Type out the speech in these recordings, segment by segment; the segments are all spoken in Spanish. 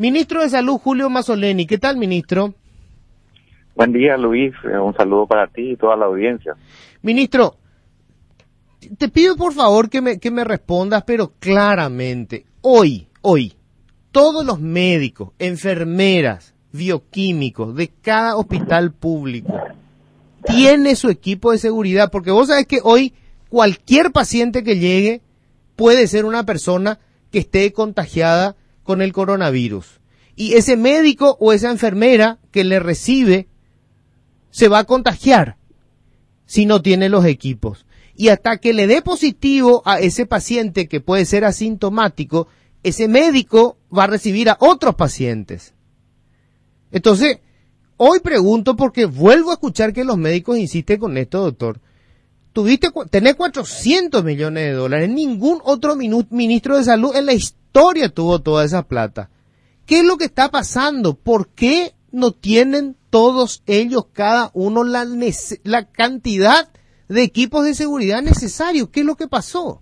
Ministro de Salud, Julio Mazzoleni. ¿Qué tal, ministro? Buen día, Luis. Un saludo para ti y toda la audiencia. Ministro, te pido por favor que me respondas, pero claramente. Hoy, todos los médicos, enfermeras, bioquímicos de cada hospital público tiene su equipo de seguridad, porque vos sabés que hoy cualquier paciente que llegue puede ser una persona que esté contagiada con el coronavirus. Y ese médico o esa enfermera que le recibe se va a contagiar si no tiene los equipos. Y hasta que le dé positivo a ese paciente que puede ser asintomático, ese médico va a recibir a otros pacientes. Entonces, hoy pregunto porque vuelvo a escuchar que los médicos insisten con esto, doctor. Tenés 400 millones de dólares. Ningún otro ministro de salud en la historia tuvo toda esa plata. ¿Qué es lo que está pasando? ¿Por qué no tienen todos ellos, cada uno, la cantidad de equipos de seguridad necesarios? ¿Qué es lo que pasó?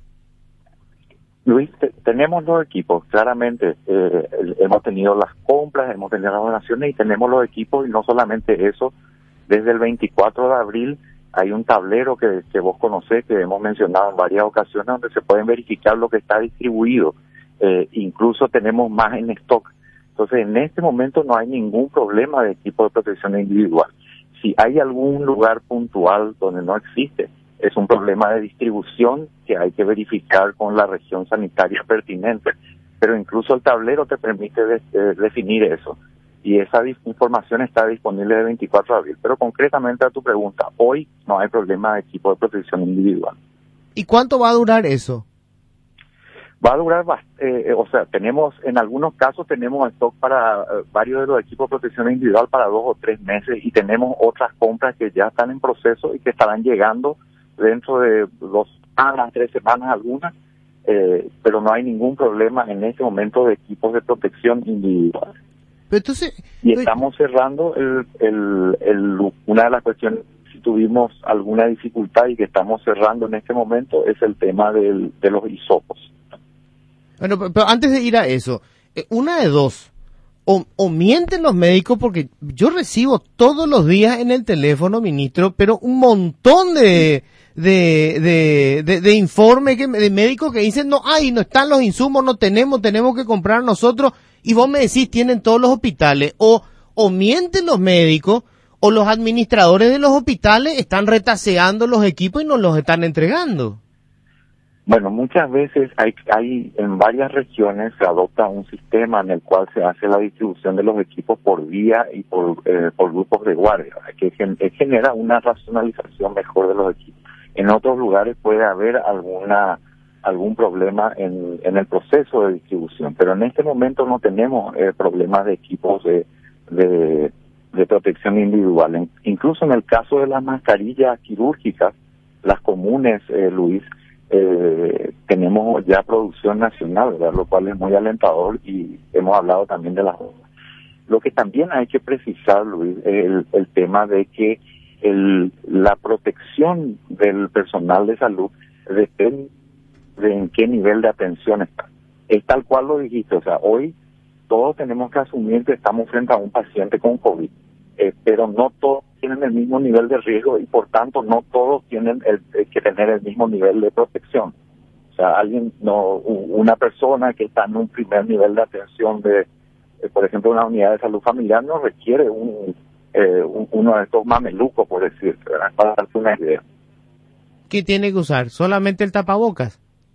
Luis, tenemos los equipos, claramente. Hemos tenido las compras, hemos tenido las donaciones y tenemos los equipos, y no solamente eso. Desde el 24 de abril hay un tablero que vos conocés, que hemos mencionado en varias ocasiones, donde se pueden verificar lo que está distribuido. Incluso tenemos más en stock. Entonces, en este momento no hay ningún problema de equipo de protección individual. Si hay algún lugar puntual donde no existe, es un problema de distribución que hay que verificar con la región sanitaria pertinente. Pero incluso el tablero te permite definir eso. Y esa información está disponible el 24 de abril. Pero concretamente a tu pregunta, hoy no hay problema de equipo de protección individual. ¿Y cuánto va a durar eso? Va a durar, tenemos, en algunos casos tenemos stock para varios de los equipos de protección individual para 2 o 3 meses, y tenemos otras compras que ya están en proceso y que estarán llegando dentro de 2 semanas, 3 semanas algunas, pero no hay ningún problema en este momento de equipos de protección individual. Pero entonces, y estamos cerrando una de las cuestiones, si tuvimos alguna dificultad y que estamos cerrando en este momento, es el tema de los hisopos. Bueno, pero antes de ir a eso, una de dos, o mienten los médicos, porque yo recibo todos los días en el teléfono, ministro, pero un montón de informes de médicos que dicen no están los insumos, no tenemos que comprar nosotros, y vos me decís tienen todos los hospitales, o mienten los médicos, o los administradores de los hospitales están retaseando los equipos y nos los están entregando. Bueno, muchas veces hay en varias regiones se adopta un sistema en el cual se hace la distribución de los equipos por día y por grupos de guardia, que genera una racionalización mejor de los equipos. En otros lugares puede haber algún problema en el proceso de distribución, pero en este momento no tenemos problemas de equipos de protección individual. Incluso en el caso de las mascarillas quirúrgicas, las comunes, Luis, tenemos ya producción nacional, ¿verdad? Lo cual es muy alentador, y hemos hablado también de las otras. Lo que también hay que precisar, Luis, es el tema de que la protección del personal de salud depende de en qué nivel de atención está. Es tal cual lo dijiste, o sea, hoy todos tenemos que asumir que estamos frente a un paciente con COVID, pero no todos tienen el mismo nivel de riesgo, y por tanto no todos tienen que tener el mismo nivel de protección. O sea, una persona que está en un primer nivel de atención por ejemplo, una unidad de salud familiar, no requiere uno de estos mamelucos, por decir, ¿verdad? Para darte una idea. ¿Qué tiene que usar? ¿Solamente el tapabocas?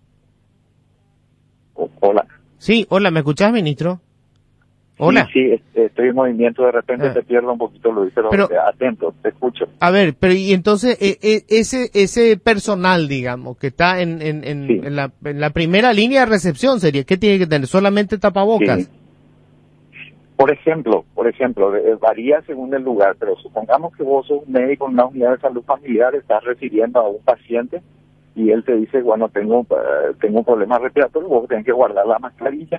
Hola. Sí, hola, ¿me escuchás, ministro? Hola. Sí, estoy en movimiento, de repente te pierdo un poquito, Luis, pero atento, te escucho. A ver, pero y entonces ese personal, digamos, que está en la primera línea de recepción, ¿qué tiene que tener? ¿Solamente tapabocas? Sí. Por ejemplo, varía según el lugar, pero supongamos que vos sos un médico en una unidad de salud familiar, estás recibiendo a un paciente y él te dice, bueno, tengo un problema respiratorio, vos tenés que guardar la mascarilla,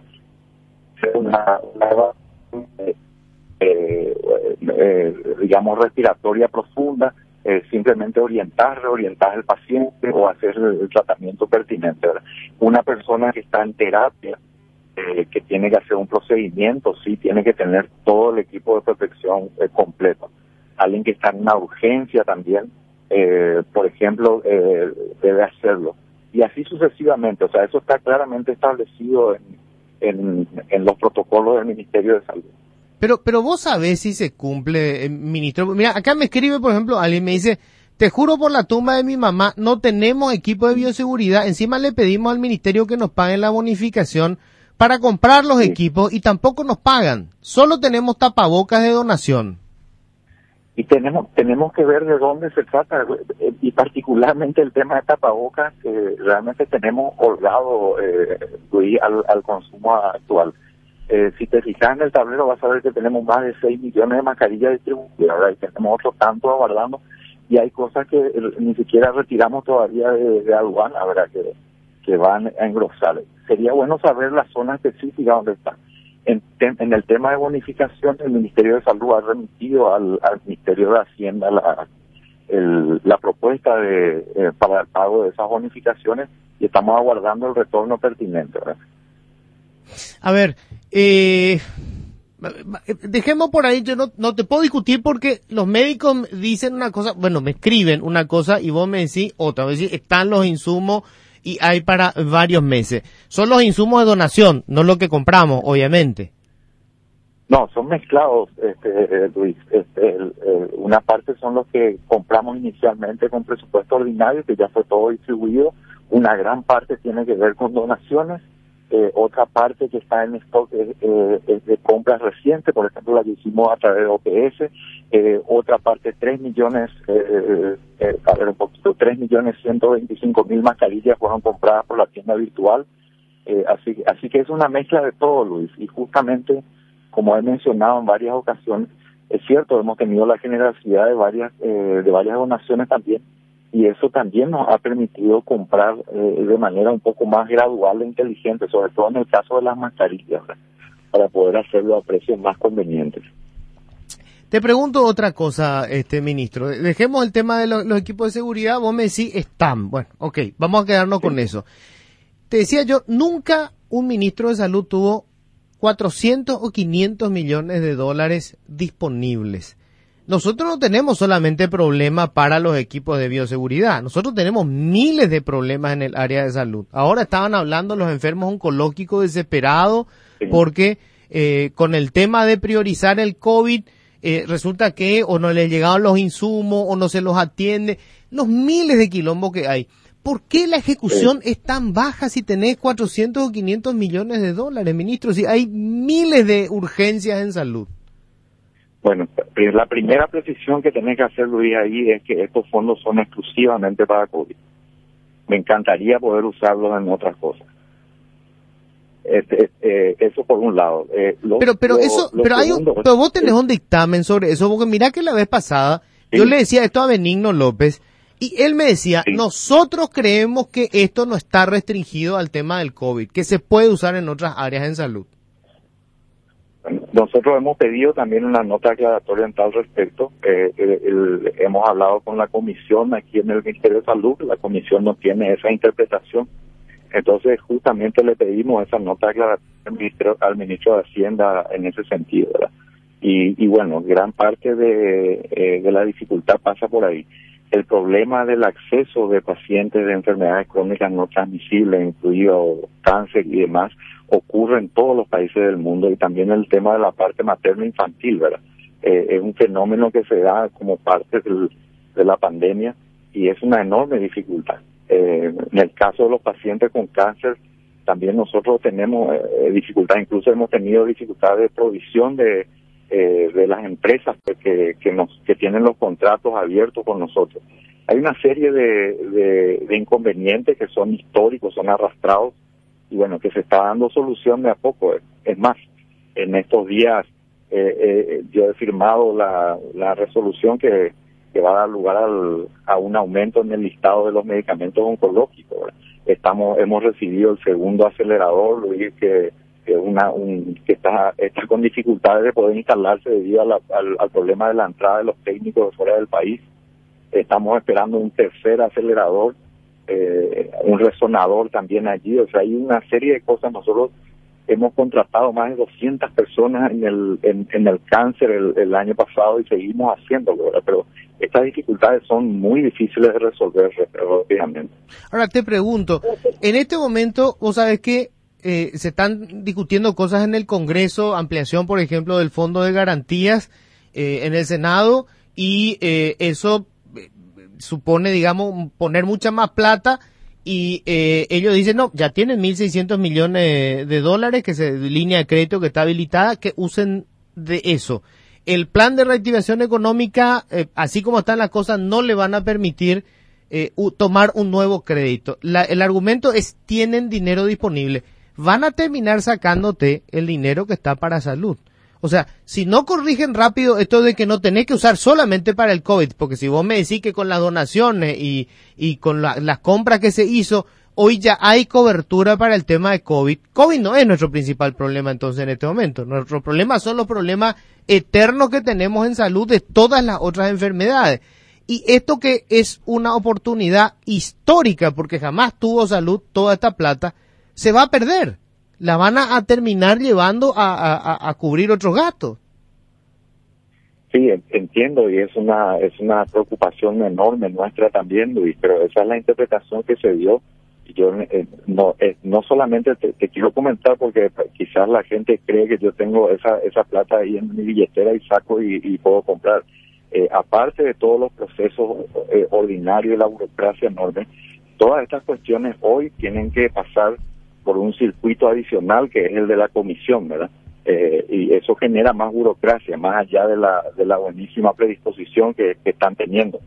digamos respiratoria profunda, simplemente reorientar al paciente o hacer el tratamiento pertinente, ¿verdad? Una persona que está en terapia que tiene que hacer un procedimiento, sí, tiene que tener todo el equipo de protección completo. Alguien que está en una urgencia también, por ejemplo, debe hacerlo. Y así sucesivamente, o sea, eso está claramente establecido en los protocolos del Ministerio de Salud. Pero vos sabés si se cumple, ministro. Mira, acá me escribe, por ejemplo, alguien me dice, te juro por la tumba de mi mamá, no tenemos equipo de bioseguridad, encima le pedimos al ministerio que nos paguen la bonificación para comprar los equipos y tampoco nos pagan, solo tenemos tapabocas de donación. Y tenemos que ver de dónde se trata, y particularmente el tema de tapabocas, realmente tenemos holgado al consumo actual. Si te fijas en el tablero vas a ver que tenemos más de 6 millones de mascarillas distribuidas, ¿verdad? Y tenemos otros tantos aguardando, y hay cosas que ni siquiera retiramos todavía de aduana, ¿verdad? Que van a engrosar. Sería bueno saber la zona específica donde están. En el tema de bonificación, el Ministerio de Salud ha remitido al Ministerio de Hacienda la propuesta para el pago de esas bonificaciones, y estamos aguardando el retorno pertinente, ¿verdad? A ver, dejemos por ahí, yo no te puedo discutir porque los médicos dicen una cosa, bueno, me escriben una cosa y vos me decís otra, vos decís, están los insumos y hay para varios meses. Son los insumos de donación, no lo que compramos, obviamente. No, son mezclados, Luis. Una parte son los que compramos inicialmente con presupuesto ordinario, que ya fue todo distribuido. Una gran parte tiene que ver con donaciones. Otra parte que está en stock es de compras recientes, por ejemplo, la que hicimos a través de OPS. Otra parte, 3.125.000 mascarillas fueron compradas por la tienda virtual. Así que es una mezcla de todo, Luis. Y justamente, como he mencionado en varias ocasiones, es cierto, hemos tenido la generosidad de varias donaciones también, y eso también nos ha permitido comprar de manera un poco más gradual e inteligente, sobre todo en el caso de las mascarillas, ¿verdad? Para poder hacerlo a precios más convenientes. Te pregunto otra cosa, ministro. Dejemos el tema de los equipos de seguridad. Vos me decís, están. Bueno, ok, vamos a quedarnos con eso. Te decía yo, nunca un ministro de salud tuvo 400 o 500 millones de dólares disponibles. Nosotros no tenemos solamente problemas para los equipos de bioseguridad, nosotros tenemos miles de problemas en el área de salud. Ahora estaban hablando los enfermos oncológicos desesperados porque con el tema de priorizar el COVID, resulta que o no les llegaban los insumos o no se los atiende, los miles de quilombos que hay. ¿Por qué la ejecución es tan baja si tenés 400 o 500 millones de dólares, ministro? Si hay miles de urgencias en salud. Bueno, la primera precisión que tenés que hacer, Luis, ahí es que estos fondos son exclusivamente para COVID. Me encantaría poder usarlos en otras cosas. Eso por un lado. Pero vos tenés un dictamen sobre eso, porque mirá que la vez pasada yo le decía esto a Benigno López y él me decía, nosotros creemos que esto no está restringido al tema del COVID, que se puede usar en otras áreas en salud. Nosotros hemos pedido también una nota aclaratoria en tal respecto. Hemos hablado con la comisión aquí en el Ministerio de Salud, la comisión no tiene esa interpretación. Entonces, justamente le pedimos esa nota aclaratoria al ministro de Hacienda en ese sentido, ¿verdad? Y bueno, gran parte de la dificultad pasa por ahí. El problema del acceso de pacientes de enfermedades crónicas no transmisibles, incluido cáncer y demás, ocurre en todos los países del mundo, y también el tema de la parte materno-infantil, ¿verdad? Es un fenómeno que se da como parte de la pandemia y es una enorme dificultad. En el caso de los pacientes con cáncer, también nosotros tenemos dificultad, incluso hemos tenido dificultad de provisión de las empresas que tienen los contratos abiertos con nosotros. Hay una serie de inconvenientes que son históricos, son arrastrados, y bueno, que se está dando solución de a poco. Es más, en estos días yo he firmado la resolución que va a dar lugar a un aumento en el listado de los medicamentos oncológicos, ¿verdad? Hemos recibido el segundo acelerador, Luis, que está con dificultades de poder instalarse debido al problema de la entrada de los técnicos de fuera del país. Estamos esperando un tercer acelerador, un resonador también allí. O sea, hay una serie de cosas. Nosotros hemos contratado más de 200 personas en el cáncer el año pasado y seguimos haciéndolo, ¿verdad? Pero estas dificultades son muy difíciles de resolver rápidamente. Ahora te pregunto, en este momento, vos sabés que se están discutiendo cosas en el Congreso, ampliación, por ejemplo, del Fondo de Garantías en el Senado, y eso supone, digamos, poner mucha más plata, y ellos dicen, no, ya tienen 1.600 millones de dólares, que es línea de crédito que está habilitada, que usen de eso. El plan de reactivación económica, así como están las cosas, no le van a permitir tomar un nuevo crédito. El argumento es, tienen dinero disponible. Van a terminar sacándote el dinero que está para salud. O sea, si no corrigen rápido esto de que no tenés que usar solamente para el COVID, porque si vos me decís que con las donaciones y con las compras que se hizo, hoy ya hay cobertura para el tema de COVID. COVID no es nuestro principal problema entonces en este momento. Nuestro problema son los problemas eternos que tenemos en salud de todas las otras enfermedades. Y esto que es una oportunidad histórica, porque jamás tuvo salud toda esta plata, se va a perder. La van a terminar llevando a cubrir otros gastos. Sí, entiendo, y es una preocupación enorme nuestra también, Luis, pero esa es la interpretación que se dio. Y yo no solamente te quiero comentar porque quizás la gente cree que yo tengo esa plata ahí en mi billetera y saco y puedo comprar. Aparte de todos los procesos ordinarios y la burocracia enorme, todas estas cuestiones hoy tienen que pasar por un circuito adicional que es el de la comisión, ¿verdad? Y eso genera más burocracia, más allá de la buenísima predisposición que están teniendo.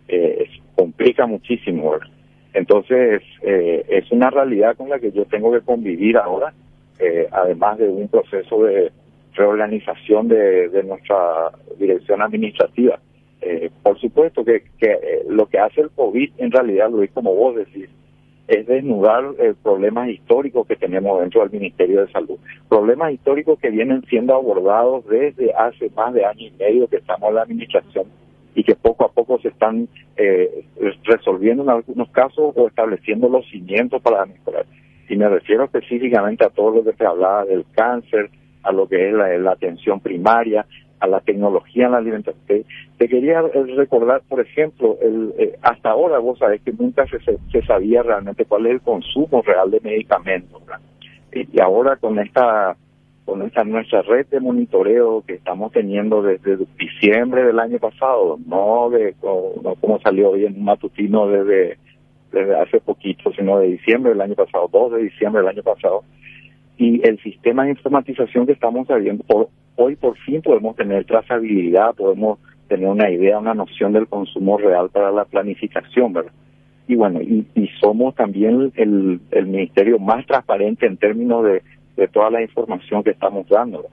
Complica muchísimo, ¿verdad? Entonces, es una realidad con la que yo tengo que convivir ahora, además de un proceso de reorganización de nuestra dirección administrativa. Por supuesto que lo que hace el COVID, en realidad, Luis, como vos decís, es desnudar problemas históricos que tenemos dentro del Ministerio de Salud. Problemas históricos que vienen siendo abordados desde hace más de año y medio que estamos en la administración y que poco a poco se están resolviendo en algunos casos o estableciendo los cimientos para mejorar. Y me refiero específicamente a todo lo que te hablaba del cáncer, a lo que es la atención primaria, a la tecnología en la alimentación. Te quería recordar, por ejemplo, hasta ahora vos sabés que nunca se sabía realmente cuál es el consumo real de medicamentos, ¿verdad? Y ahora con esta nuestra red de monitoreo que estamos teniendo desde diciembre del año pasado, no como salió hoy en un matutino desde hace poquito, sino de diciembre del año pasado, 2 de diciembre del año pasado, y el sistema de informatización que estamos sabiendo, hoy por fin podemos tener trazabilidad, podemos tener una idea, una noción del consumo real para la planificación, ¿verdad? Y bueno, y somos también el ministerio más transparente en términos de toda la información que estamos dando.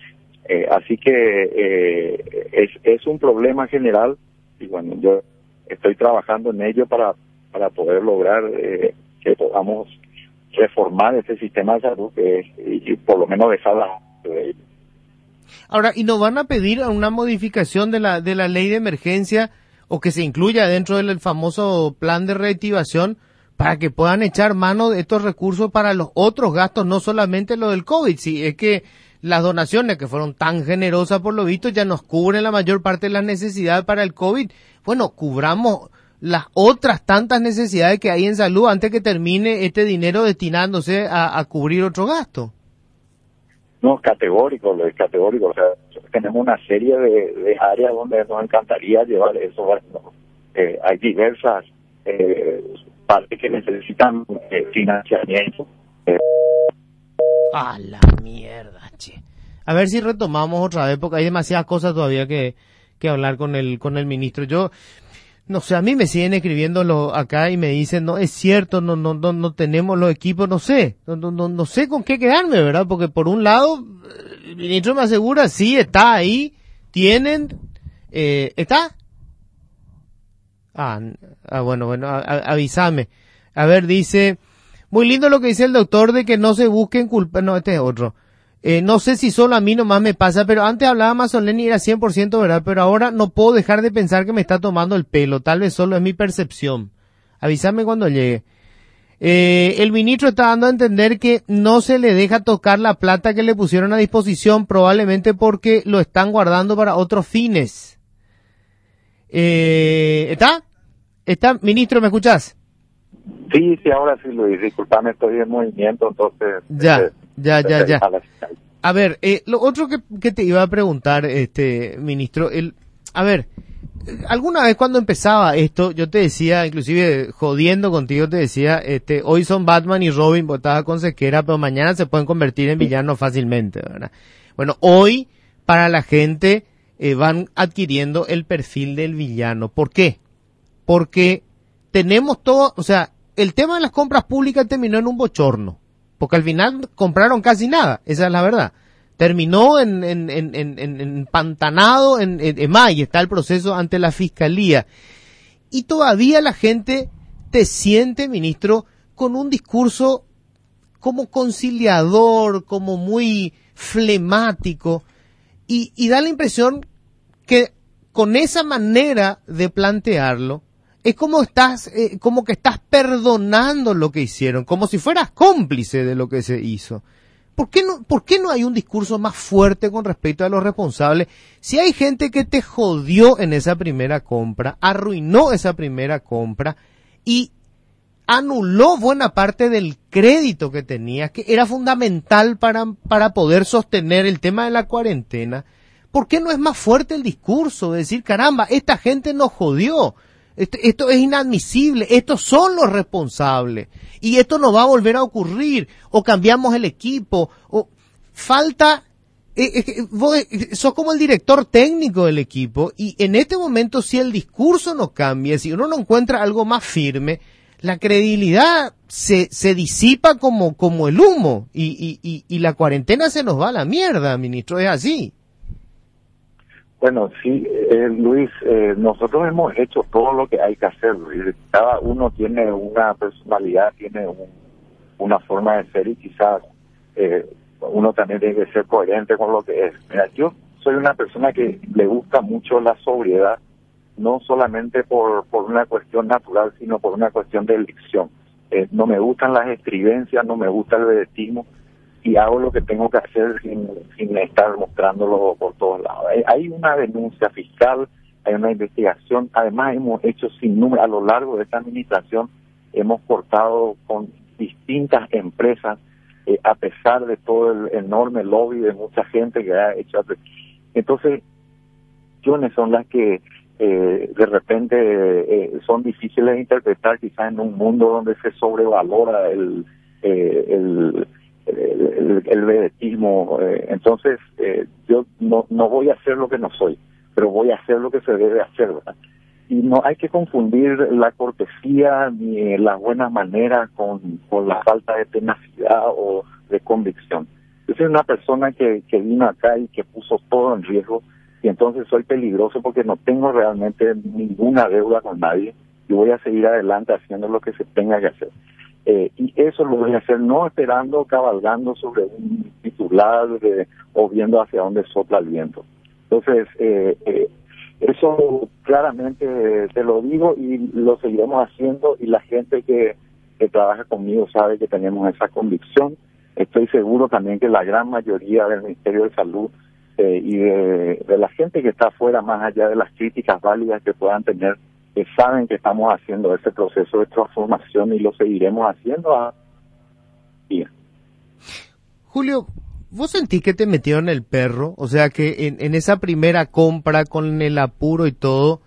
Así que es un problema general y bueno, yo estoy trabajando en ello para poder lograr que podamos reformar ese sistema de salud y por lo menos dejarla de ello. Ahora, ¿y nos van a pedir una modificación de la ley de emergencia o que se incluya dentro del famoso plan de reactivación para que puedan echar mano de estos recursos para los otros gastos, no solamente lo del COVID? Si es que las donaciones que fueron tan generosas por lo visto ya nos cubren la mayor parte de las necesidades para el COVID. Bueno, cubramos las otras tantas necesidades que hay en salud antes que termine este dinero destinándose a cubrir otro gasto. No, es categórico, o sea, tenemos una serie de áreas donde nos encantaría llevar eso. Bueno, hay diversas partes que necesitan financiamiento. A la mierda, che. A ver si retomamos otra vez, porque hay demasiadas cosas todavía que hablar con el ministro. Yo, no sé, a mí me siguen escribiendo acá y me dicen, no, es cierto, no tenemos los equipos, no sé con qué quedarme, ¿verdad? Porque por un lado, el ministro me asegura, sí, está ahí, tienen, ¿está? Bueno, avísame. A ver, dice, muy lindo lo que dice el doctor de que no se busquen culpa, no, este es otro. No sé si solo a mí nomás me pasa, pero antes hablaba Mazzoleni y era 100% verdad, pero ahora no puedo dejar de pensar que me está tomando el pelo, tal vez solo es mi percepción. Avísame cuando llegue. El ministro está dando a entender que no se le deja tocar la plata que le pusieron a disposición, probablemente porque lo están guardando para otros fines. ¿Está? Ministro, ¿me escuchás? Sí, ahora sí, Luis, disculpame, estoy en movimiento, entonces... Ya. A ver, lo otro que te iba a preguntar, ministro, alguna vez cuando empezaba esto, yo te decía, inclusive jodiendo contigo, te decía, hoy son Batman y Robin, vos estabas con Sequera, pero mañana se pueden convertir en villanos fácilmente, ¿verdad? Bueno, hoy, para la gente, van adquiriendo el perfil del villano. ¿Por qué? Porque tenemos todo, o sea, el tema de las compras públicas terminó en un bochorno, porque al final compraron casi nada, esa es la verdad. Terminó empantanado en y está el proceso ante la fiscalía. Y todavía la gente te siente, ministro, con un discurso como conciliador, como muy flemático, y da la impresión que con esa manera de plantearlo, es como que estás perdonando lo que hicieron, como si fueras cómplice de lo que se hizo. ¿Por qué no hay un discurso más fuerte con respecto a los responsables? Si hay gente que te jodió en esa primera compra, arruinó esa primera compra y anuló buena parte del crédito que tenías, que era fundamental para poder sostener el tema de la cuarentena, ¿por qué no es más fuerte el discurso de decir, caramba, esta gente nos jodió? Esto es inadmisible, estos son los responsables y esto no va a volver a ocurrir, o cambiamos el equipo, o falta, vos sos como el director técnico del equipo, y en este momento si el discurso no cambia, si uno no encuentra algo más firme, la credibilidad se disipa como el humo, y la cuarentena se nos va a la mierda, ministro, es así. Bueno, sí, Luis, nosotros hemos hecho todo lo que hay que hacer, Luis. Cada uno tiene una personalidad, tiene una forma de ser, y quizás uno también tiene que ser coherente con lo que es. Mira, yo soy una persona que le gusta mucho la sobriedad, no solamente por una cuestión natural, sino por una cuestión de elección. No me gustan las estridencias, no me gusta el vedetismo, y hago lo que tengo que hacer sin estar mostrándolo por todos lados. Hay una denuncia fiscal, hay una investigación, además hemos hecho sin número, a lo largo de esta administración, hemos cortado con distintas empresas, a pesar de todo el enorme lobby de mucha gente que ha hecho. Entonces, cuestiones son las que de repente son difíciles de interpretar, quizás en un mundo donde se sobrevalora el vedetismo. Entonces yo no voy a hacer lo que no soy, pero voy a hacer lo que se debe hacer, ¿verdad? Y no hay que confundir la cortesía ni las buenas maneras con la falta de tenacidad o de convicción. Yo soy una persona que vino acá y que puso todo en riesgo, y entonces soy peligroso porque no tengo realmente ninguna deuda con nadie, y voy a seguir adelante haciendo lo que se tenga que hacer. Y eso lo voy a hacer no esperando, cabalgando sobre un titular o viendo hacia dónde sopla el viento. Entonces, eso claramente te lo digo, y lo seguiremos haciendo, y la gente que trabaja conmigo sabe que tenemos esa convicción. Estoy seguro también que la gran mayoría del Ministerio de Salud y de la gente que está afuera, más allá de las críticas válidas que puedan tener, que saben que estamos haciendo ese proceso de transformación y lo seguiremos haciendo a día. Julio, ¿vos sentís que te metieron el perro? O sea, que en esa primera compra, con el apuro y todo,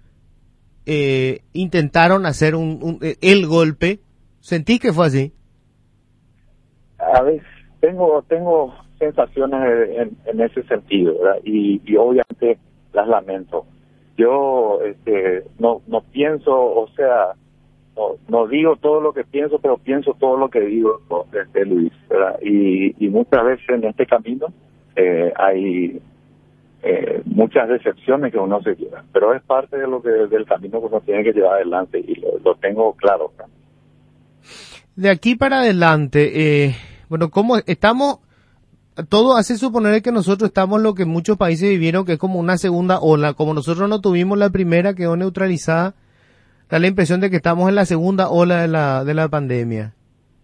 intentaron hacer el golpe. ¿Sentís que fue así? A veces tengo sensaciones en ese sentido, ¿verdad? Y obviamente las lamento. Yo no pienso, o sea, no digo todo lo que pienso, pero pienso todo lo que digo, Luis, ¿verdad? Y muchas veces en este camino hay muchas decepciones que uno se lleva, pero es parte de del camino que uno tiene que llevar adelante, y lo tengo claro, ¿verdad? De aquí para adelante, bueno, ¿cómo estamos? Todo hace suponer que nosotros estamos lo que muchos países vivieron, que es como una segunda ola. Como nosotros no tuvimos la primera, quedó neutralizada. da la impresión de que estamos en la segunda ola de la pandemia.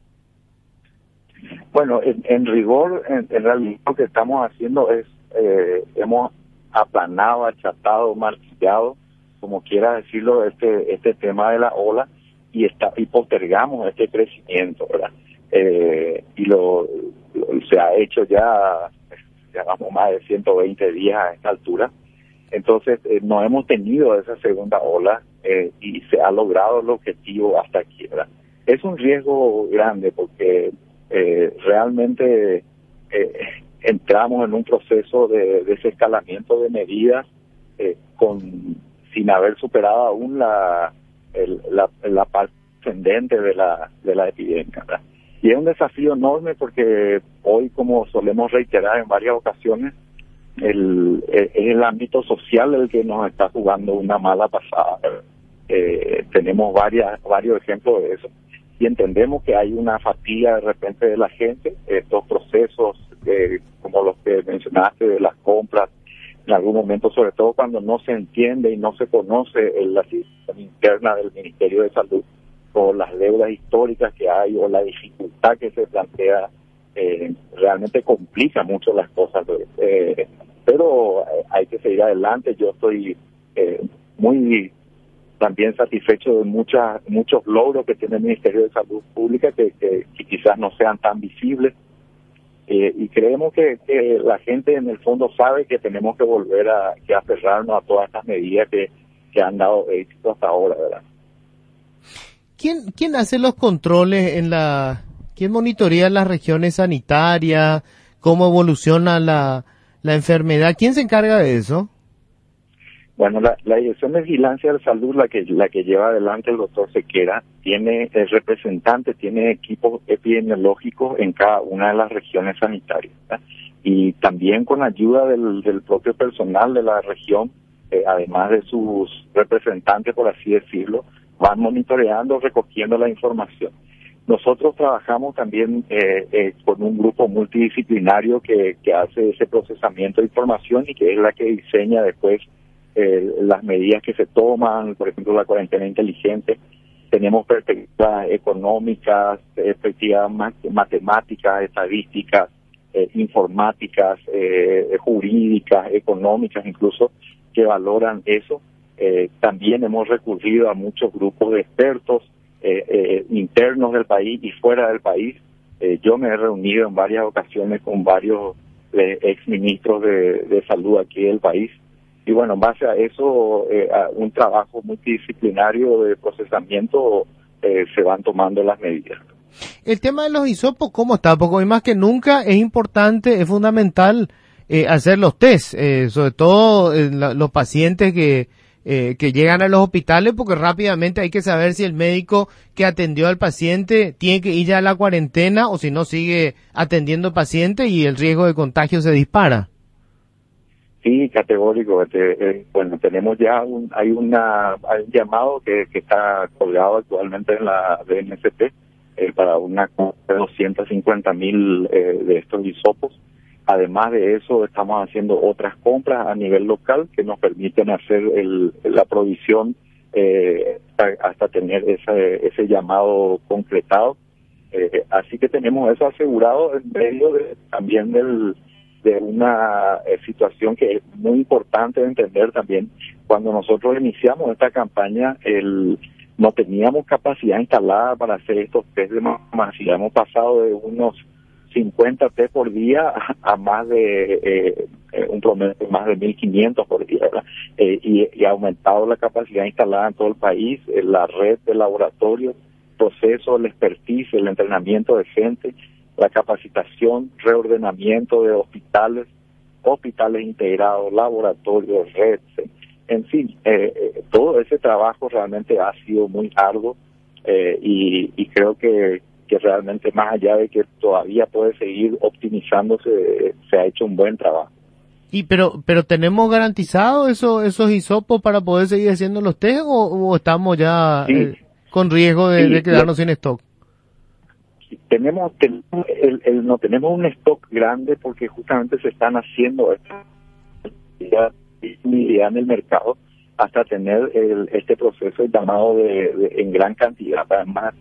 Bueno, en rigor, en realidad lo que estamos haciendo es, hemos aplanado, achatado, martillado, como quiera decirlo, este tema de la ola y postergamos este crecimiento, ¿verdad? Se ha hecho ya vamos más de 120 días a esta altura. Entonces, no hemos tenido esa segunda ola y se ha logrado el objetivo hasta aquí, ¿verdad? Es un riesgo grande porque realmente entramos en un proceso de desescalamiento de medidas sin haber superado aún la parte ascendente de la epidemia, ¿verdad? Y es un desafío enorme porque hoy, como solemos reiterar en varias ocasiones, es el ámbito social el que nos está jugando una mala pasada. Tenemos varios ejemplos de eso y entendemos que hay una fatiga de repente de la gente. Estos procesos como los que mencionaste de las compras, en algún momento, sobre todo cuando no se entiende y no se conoce la situación interna del Ministerio de Salud, o las deudas históricas que hay, o la dificultad que se plantea, realmente complica mucho las cosas. Pero hay que seguir adelante. Yo estoy muy también satisfecho de muchos logros que tiene el Ministerio de Salud Pública que quizás no sean tan visibles. Y creemos que la gente en el fondo sabe que tenemos que volver a aferrarnos a todas estas medidas que han dado éxito hasta ahora, ¿verdad? ¿Quién hace los controles quién monitorea las regiones sanitarias? ¿Cómo evoluciona la enfermedad? ¿Quién se encarga de eso? Bueno, la Dirección de Vigilancia de Salud, la que lleva adelante el doctor Sequera, tiene el representante, tiene equipos epidemiológicos en cada una de las regiones sanitarias, ¿verdad? Y también con ayuda del propio personal de la región, además de sus representantes, por así decirlo, van monitoreando, recogiendo la información. Nosotros trabajamos también con un grupo multidisciplinario que hace ese procesamiento de información y que es la que diseña después las medidas que se toman, por ejemplo, la cuarentena inteligente. Tenemos perspectivas económicas, perspectivas matemáticas, estadísticas, informáticas, jurídicas, económicas incluso, que valoran eso. También hemos recurrido a muchos grupos de expertos internos del país y fuera del país. Yo me he reunido en varias ocasiones con varios exministros de salud aquí del país. Y bueno, en base a eso, a un trabajo multidisciplinario de procesamiento, se van tomando las medidas. El tema de los hisopos, ¿cómo está? Porque hoy más que nunca es importante, es fundamental hacer los test, sobre todo los pacientes que llegan a los hospitales, porque rápidamente hay que saber si el médico que atendió al paciente tiene que ir ya a la cuarentena o si no sigue atendiendo al paciente y el riesgo de contagio se dispara. Sí, categórico. Bueno, tenemos ya hay un llamado que está colgado actualmente en la DNCP para una compra de 250,000 de estos hisopos. Además de eso, estamos haciendo otras compras a nivel local que nos permiten hacer la provisión hasta tener ese llamado concretado. Así que tenemos eso asegurado en medio también de una situación que es muy importante de entender también. Cuando nosotros iniciamos esta campaña, no teníamos capacidad instalada para hacer estos test de masividad. Hemos pasado de unos 50 test por día a más de un promedio de más de 1.500 por día, ¿verdad? Y ha aumentado la capacidad instalada en todo el país, la red de laboratorios, proceso, el expertise, el entrenamiento de gente, la capacitación, reordenamiento de hospitales integrados, laboratorios, redes, en fin, todo ese trabajo realmente ha sido muy arduo y creo que realmente, más allá de que todavía puede seguir optimizándose, se ha hecho un buen trabajo. Pero tenemos garantizado esos hisopos para poder seguir haciendo los test o estamos ya con riesgo de quedarnos sin stock. Tenemos no tenemos un stock grande porque justamente se están haciendo esta disponibilidad en el mercado. hasta tener este proceso llamado en gran cantidad. Además,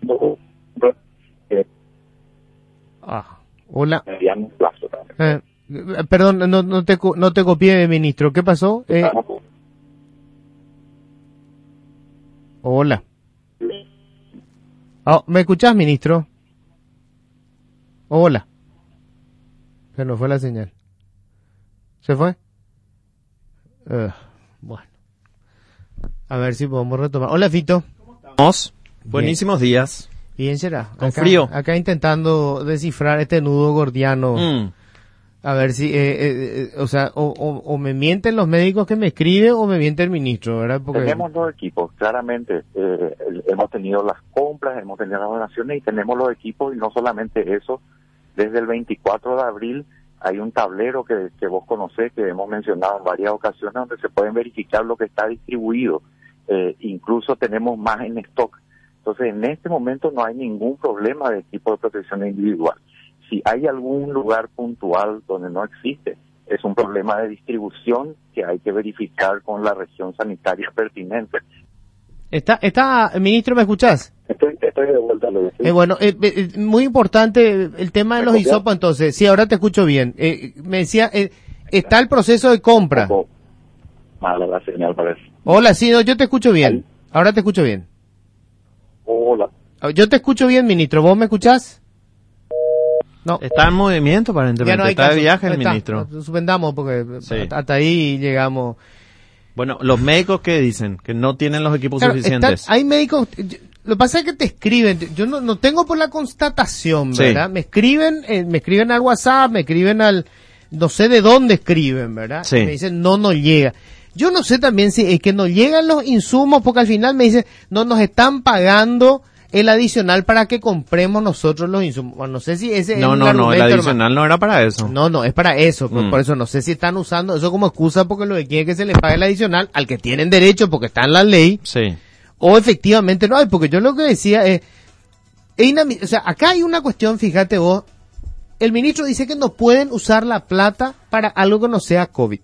hola. Mediano plazo también. Perdón, no te copié, ministro. ¿Qué pasó? Hola. ¿Me escuchás, ministro? Hola. Se nos fue la señal. ¿Se fue? Bueno. A ver si podemos retomar. Hola, Fito. ¿Cómo estamos? Buenísimos días. Bien será. Con frío. Acá intentando descifrar este nudo gordiano. A ver si, o me mienten los médicos que me escriben o me miente el ministro, ¿verdad? Porque... Tenemos dos equipos, claramente. Hemos tenido las compras, hemos tenido las donaciones y tenemos los equipos, y no solamente eso. Desde el 24 de abril hay un tablero que vos conocés, que hemos mencionado en varias ocasiones, donde se pueden verificar lo que está distribuido. Incluso tenemos más en stock. Entonces, en este momento no hay ningún problema de equipo de protección individual. Si hay algún lugar puntual donde no existe, es un problema de distribución que hay que verificar con la región sanitaria pertinente. Ministro, ¿me escuchás? Estoy de vuelta. Bueno, muy importante el tema de los hisopos, entonces. Sí, ahora te escucho bien. Me decía, está el proceso de compra. Un poco mala la señal, parece. Hola, sí, no, yo te escucho bien. Ahora te escucho bien. Hola. Yo te escucho bien, ministro. ¿Vos me escuchás? No. Está en movimiento, aparentemente. Está de viaje el ministro. Suspendamos porque hasta ahí llegamos. Bueno, los médicos, ¿qué dicen? Que no tienen los equipos suficientes. Hay médicos... Lo que pasa es que te escriben, yo no tengo por la constatación, ¿verdad? Sí. Me escriben al WhatsApp, me escriben no sé de dónde escriben, ¿verdad? Sí. Y me dicen, no nos llega. Yo no sé también si es que nos llegan los insumos, porque al final me dicen, no nos están pagando el adicional para que compremos nosotros los insumos. Bueno, no sé si ese No, el adicional no era para eso. No, es para eso. Por eso no sé si están usando eso como excusa porque lo que quieren es que se les pague el adicional al que tienen derecho porque está en la ley. Sí. O efectivamente no hay, porque yo lo que decía es o sea, acá hay una cuestión, fíjate vos, el ministro dice que no pueden usar la plata para algo que no sea COVID.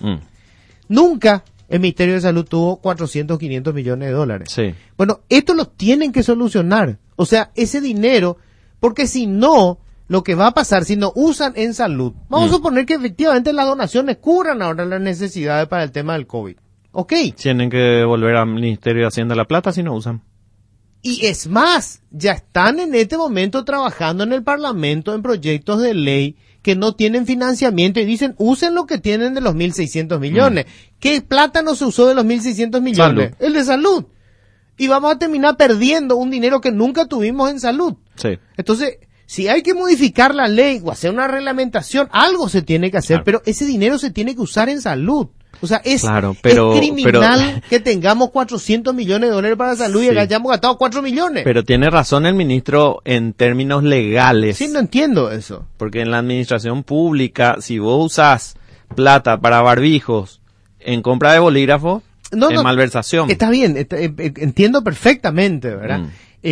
Nunca el Ministerio de Salud tuvo 400, 500 millones de dólares. Sí. Bueno, esto lo tienen que solucionar. O sea, ese dinero, porque si no, lo que va a pasar, si no usan en salud, vamos a suponer que efectivamente las donaciones cubran ahora las necesidades para el tema del COVID. ¿Ok? Tienen que volver al Ministerio de Hacienda la plata si no usan. Y es más, ya están en este momento trabajando en el Parlamento en proyectos de ley que no tienen financiamiento y dicen, usen lo que tienen de los 1.600 millones. ¿Qué plata no se usó de los 1.600 millones? Salud. El de salud. Y vamos a terminar perdiendo un dinero que nunca tuvimos en salud. Sí. Entonces, si hay que modificar la ley o hacer una reglamentación, algo se tiene que hacer, pero ese dinero se tiene que usar en salud. O sea, es criminal que tengamos 400 millones de dólares para salud y hayamos gastado 4 millones. Pero tiene razón el ministro en términos legales. Sí, no entiendo eso. Porque en la administración pública, si vos usás plata para barbijos en compra de bolígrafos, es malversación. Está bien, entiendo perfectamente, ¿verdad?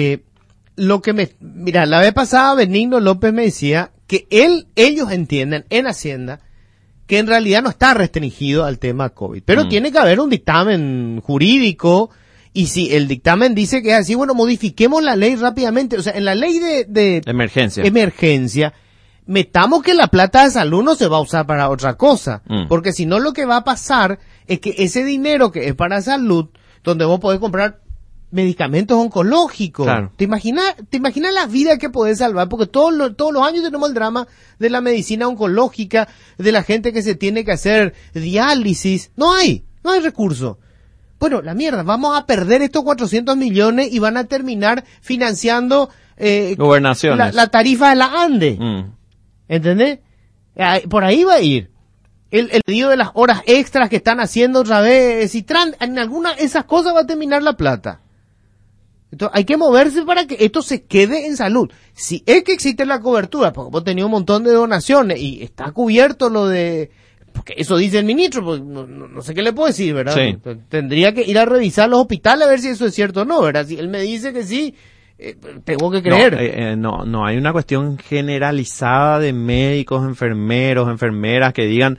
Mira, la vez pasada Benigno López me decía que ellos entienden en Hacienda que en realidad no está restringido al tema COVID, pero tiene que haber un dictamen jurídico, y si el dictamen dice que es así, bueno, modifiquemos la ley rápidamente. O sea, en la ley de emergencia, metamos que la plata de salud no se va a usar para otra cosa, porque si no lo que va a pasar es que ese dinero que es para salud, donde vos podés comprar medicamentos oncológicos. Claro. ¿Te imaginas las vidas que podés salvar? Porque todos los años tenemos el drama de la medicina oncológica, de la gente que se tiene que hacer diálisis. No hay recursos. Bueno, la mierda, vamos a perder estos 400 millones y van a terminar financiando gobernaciones. La tarifa de la ANDE. ¿Entendés? Por ahí va a ir. El pedido de las horas extras que están haciendo otra vez, en alguna de esas cosas va a terminar la plata. Entonces, hay que moverse para que esto se quede en salud. Si es que existe la cobertura, porque hemos tenido un montón de donaciones y está cubierto lo de... Porque eso dice el ministro, pues no sé qué le puedo decir, ¿verdad? Sí. Tendría que ir a revisar los hospitales a ver si eso es cierto o no, ¿verdad? Si él me dice que sí, tengo que creer. No hay una cuestión generalizada de médicos, enfermeros, enfermeras que digan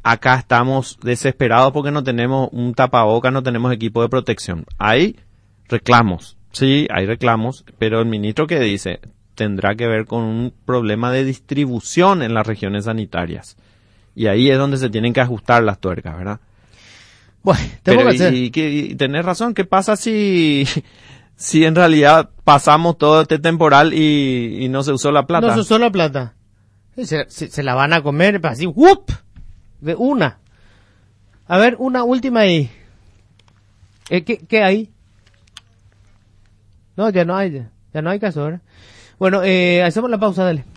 acá estamos desesperados porque no tenemos un tapaboca, no tenemos equipo de protección. Hay reclamos, sí, hay reclamos, pero el ministro que dice tendrá que ver con un problema de distribución en las regiones sanitarias. Y ahí es donde se tienen que ajustar las tuercas, ¿verdad? Bueno, y tenés razón, ¿qué pasa si en realidad pasamos todo este temporal y no se usó la plata? No se usó la plata. Se la van a comer así, ¡whoop! De una. A ver, una última ahí. ¿Qué hay? No, ya no hay caso, ¿verdad? Bueno, hacemos la pausa, dale.